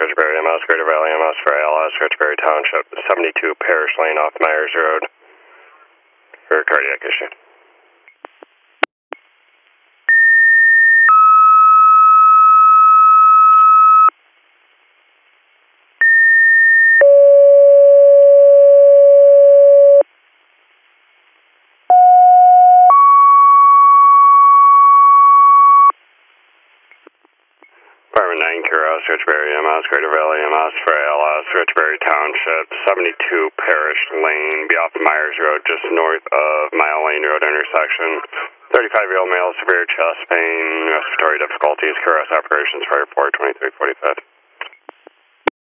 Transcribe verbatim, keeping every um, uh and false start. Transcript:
Richbury, M S, Greater Valley, M S for A L S, Richbury Township, seventy-two Parish Lane off Myers Road, for a cardiac issue. Department nine, Kuros, Richbury, M S, Greater Valley, M S for A L S, Richbury Township, seventy-two Parish Lane, be off Myers Road, just north of Mile Lane Road intersection. thirty-five-year-old male, severe chest pain, respiratory difficulties, Kuros operations, fire four twenty-three forty-five.